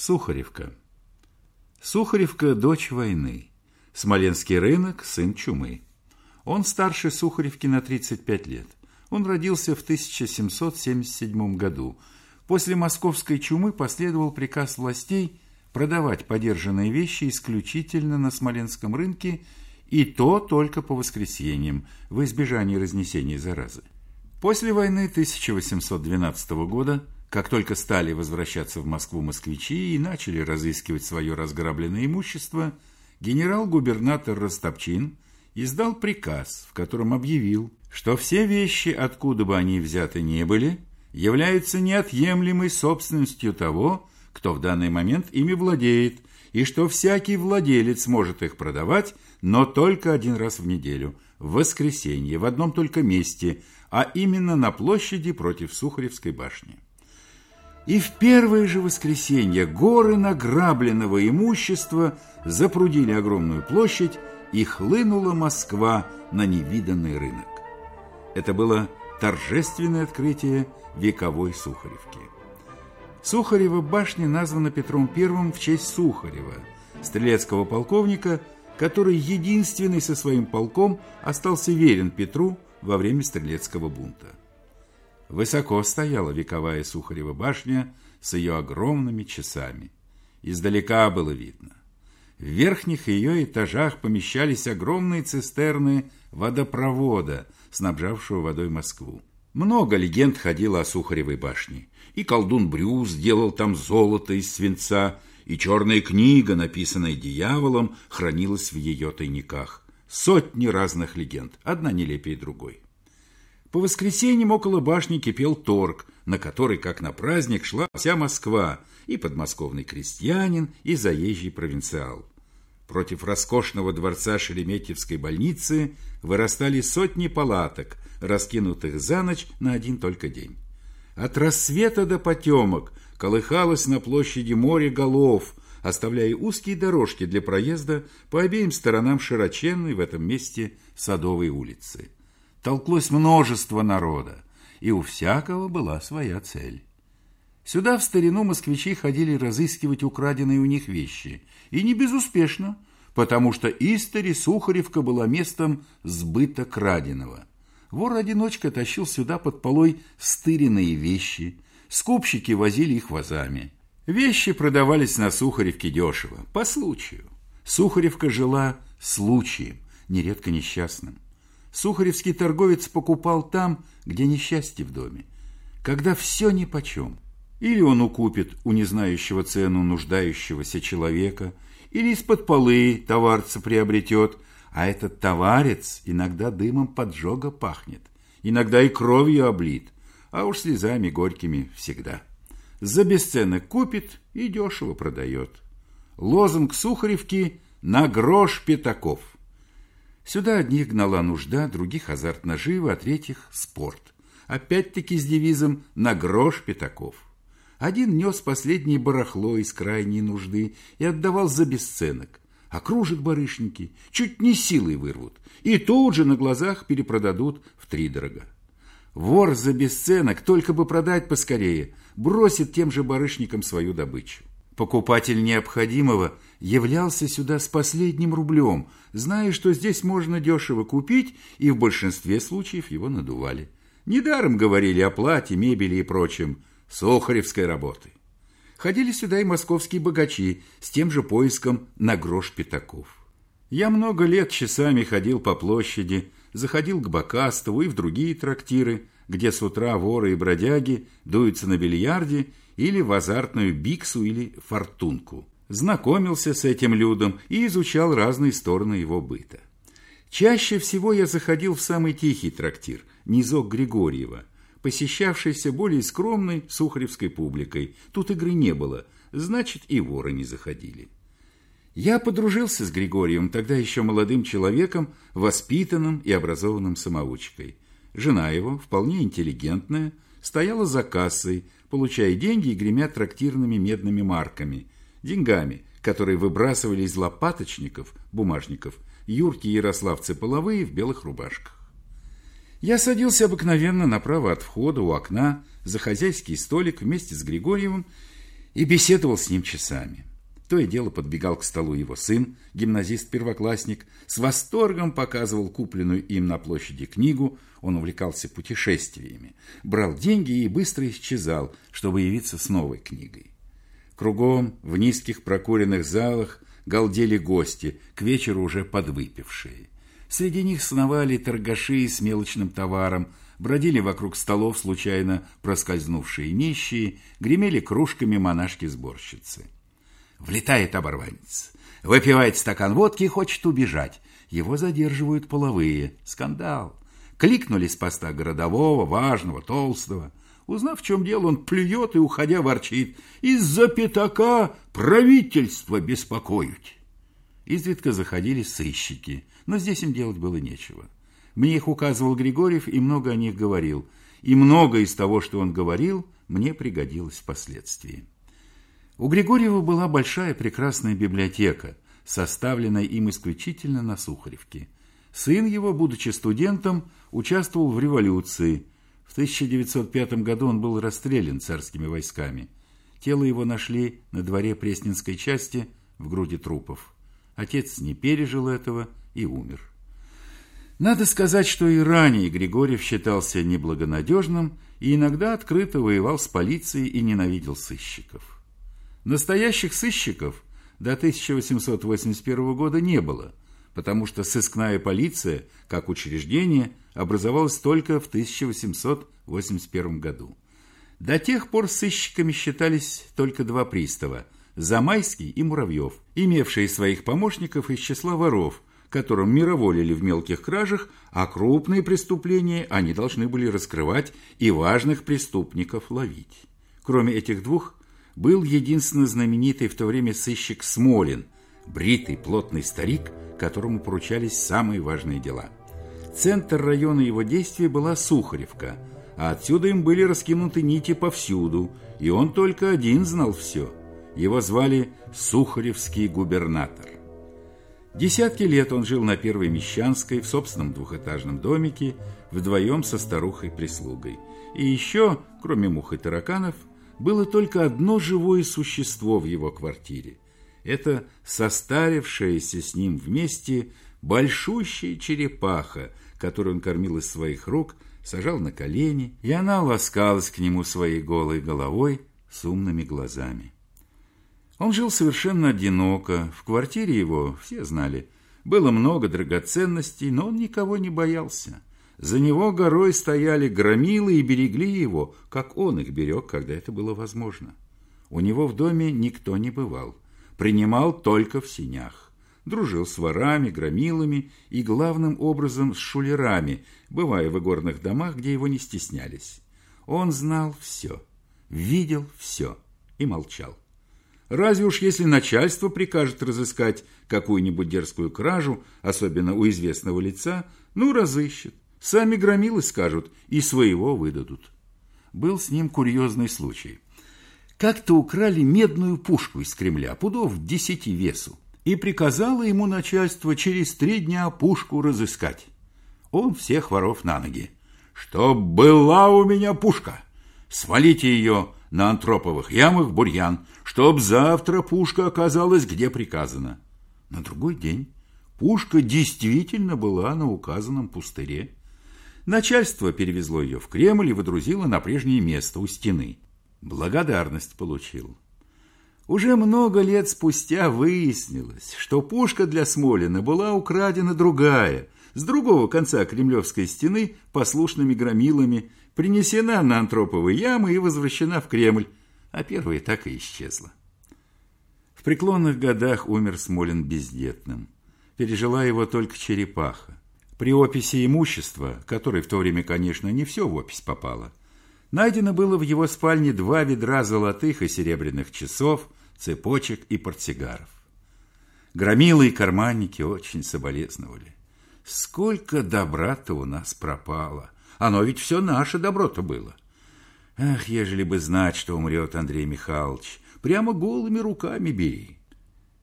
Сухаревка. Сухаревка – дочь войны. Смоленский рынок – сын чумы. Он старше Сухаревки на 35 лет. Он родился в 1777 году. После московской чумы последовал приказ властей продавать подержанные вещи исключительно на Смоленском рынке, и то только по воскресеньям, во избежание разнесения заразы. После войны 1812 года, как только стали возвращаться в Москву москвичи и начали разыскивать свое разграбленное имущество, генерал-губернатор Растопчин издал приказ, в котором объявил, что все вещи, откуда бы они взяты не были, являются неотъемлемой собственностью того, кто в данный момент ими владеет, и что всякий владелец может их продавать, но только один раз в неделю, в воскресенье, в одном только месте, а именно на площади против Сухаревской башни. И в первое же воскресенье горы награбленного имущества запрудили огромную площадь, и хлынула Москва на невиданный рынок. Это было торжественное открытие вековой Сухаревки. Сухарева башня названа Петром I в честь Сухарева, стрелецкого полковника, который единственный со своим полком остался верен Петру во время стрелецкого бунта. Высоко стояла вековая Сухарева башня с ее огромными часами. Издалека было видно. В верхних ее этажах помещались огромные цистерны водопровода, снабжавшего водой Москву. Много легенд ходило о Сухаревой башне. И колдун Брюс делал там золото из свинца, и черная книга, написанная дьяволом, хранилась в ее тайниках. Сотни разных легенд, одна нелепее другой. По воскресеньям около башни кипел торг, на который, как на праздник, шла вся Москва, и подмосковный крестьянин, и заезжий провинциал. Против роскошного дворца Шереметьевской больницы вырастали сотни палаток, раскинутых за ночь на один только день. От рассвета до потемок колыхалось на площади море голов, оставляя узкие дорожки для проезда по обеим сторонам широченной в этом месте Садовой улицы. Толклось множество народа, и у всякого была своя цель. Сюда в старину москвичи ходили разыскивать украденные у них вещи, и не безуспешно, потому что истори Сухаревка была местом сбыта краденого. Вор-одиночка тащил сюда под полой стыренные вещи, скупщики возили их вазами. Вещи продавались на Сухаревке дешево, по случаю. Сухаревка жила случаем, нередко несчастным. Сухаревский торговец покупал там, где несчастье в доме, когда все нипочем. Или он укупит у незнающего цену нуждающегося человека, или из-под полы товарца приобретет, а этот товарец иногда дымом поджога пахнет, иногда и кровью облит, а уж слезами горькими всегда. За бесценок купит и дешево продает. Лозунг Сухаревки «На грош пятаков». Сюда одних гнала нужда, других азарт наживы, а третьих спорт. Опять-таки с девизом «На грош пятаков». Один нес последнее барахло из крайней нужды и отдавал за бесценок, а кружек барышники чуть не силой вырвут и тут же на глазах перепродадут втридорога. Вор за бесценок, только бы продать поскорее, бросит тем же барышникам свою добычу. Покупатель необходимого являлся сюда с последним рублем, зная, что здесь можно дешево купить, и в большинстве случаев его надували. Недаром говорили о плате, мебели и прочем, сухаревской работы. Ходили сюда и московские богачи с тем же поиском на грош пятаков. Я много лет часами ходил по площади, заходил к Бокастову и в другие трактиры, где с утра воры и бродяги дуются на бильярде или в азартную биксу или фортунку. Знакомился с этим людом и изучал разные стороны его быта. Чаще всего я заходил в самый тихий трактир, низок Григорьева, посещавшийся более скромной сухаревской публикой. Тут игры не было, значит, и воры не заходили. Я подружился с Григорием, тогда еще молодым человеком, воспитанным и образованным самоучкой. Жена его, вполне интеллигентная, стояла за кассой, получая деньги и гремя трактирными медными марками, деньгами, которые выбрасывали из лопаточников, бумажников, юрки ярославцы половые в белых рубашках. Я садился обыкновенно направо от входа у окна за хозяйский столик вместе с Григорьевым и беседовал с ним часами. То и дело подбегал к столу его сын, гимназист-первоклассник, с восторгом показывал купленную им на площади книгу. Он увлекался путешествиями, брал деньги и быстро исчезал, чтобы явиться с новой книгой. Кругом, в низких прокуренных залах, галдели гости, к вечеру уже подвыпившие. Среди них сновали торгаши с мелочным товаром, бродили вокруг столов случайно проскользнувшие нищие, гремели кружками монашки-сборщицы. Влетает оборванец, выпивает стакан водки и хочет убежать. Его задерживают половые. Скандал. Кликнули с поста городового, важного, толстого. Узнав, в чем дело, он плюет и, уходя, ворчит: «Из-за пятака правительство беспокоить». Изредка заходили сыщики, но здесь им делать было нечего. Мне их указывал Григорьев и много о них говорил. И многое из того, что он говорил, мне пригодилось впоследствии. У Григорьева была большая прекрасная библиотека, составленная им исключительно на Сухаревке. Сын его, будучи студентом, участвовал в революции. В 1905 году он был расстрелян царскими войсками. Тело его нашли на дворе Пресненской части в груди трупов. Отец не пережил этого и умер. Надо сказать, что и ранее Григорьев считался неблагонадежным и иногда открыто воевал с полицией и ненавидел сыщиков. Настоящих сыщиков до 1881 года не было, потому что сыскная полиция, как учреждение, образовалась только в 1881 году. До тех пор сыщиками считались только два пристава – Замайский и Муравьев, имевшие своих помощников из числа воров, которым мироволили в мелких кражах, а крупные преступления они должны были раскрывать и важных преступников ловить. Кроме этих двух, был единственно знаменитый в то время сыщик Смолин, бритый, плотный старик, которому поручались самые важные дела. Центр района его действий была Сухаревка, а отсюда им были раскинуты нити повсюду, и он только один знал все. Его звали Сухаревский губернатор. Десятки лет он жил на Первой Мещанской в собственном двухэтажном домике вдвоем со старухой-прислугой. И еще, кроме мух и тараканов, было только одно живое существо в его квартире. Это состарившаяся с ним вместе большущая черепаха, которую он кормил из своих рук, сажал на колени, и она ласкалась к нему своей голой головой с умными глазами. Он жил совершенно одиноко. В квартире его, все знали, было много драгоценностей, но он никого не боялся. За него горой стояли громилы и берегли его, как он их берег, когда это было возможно. У него в доме никто не бывал, принимал только в сенях. Дружил с ворами, громилами и, главным образом, с шулерами, бывая в игорных домах, где его не стеснялись. Он знал все, видел все и молчал. Разве уж если начальство прикажет разыскать какую-нибудь дерзкую кражу, особенно у известного лица, разыщет. Сами громилы скажут и своего выдадут. Был с ним курьезный случай. Как-то украли медную пушку из Кремля, пудов 10 весу, и приказало ему начальство через 3 дня пушку разыскать. Он всех воров на ноги. «Чтоб была у меня пушка! Свалите ее на Антроповых ямах бурьян, чтоб завтра пушка оказалась, где приказано». На другой день пушка действительно была на указанном пустыре. Начальство перевезло ее в Кремль и водрузило на прежнее место у стены. Благодарность получил. Уже много лет спустя выяснилось, что пушка для Смолина была украдена другая, с другого конца Кремлевской стены послушными громилами, принесена на Антроповые ямы и возвращена в Кремль, а первая так и исчезла. В преклонных годах умер Смолин бездетным. Пережила его только черепаха. При описи имущества, которой в то время, конечно, не все в опись попало, найдено было в его спальне 2 ведра золотых и серебряных часов, цепочек и портсигаров. Громилы и карманники очень соболезновали. Сколько добра-то у нас пропало! Оно ведь все наше добро-то было. Ах, ежели бы знать, что умрет Андрей Михайлович, прямо голыми руками бери.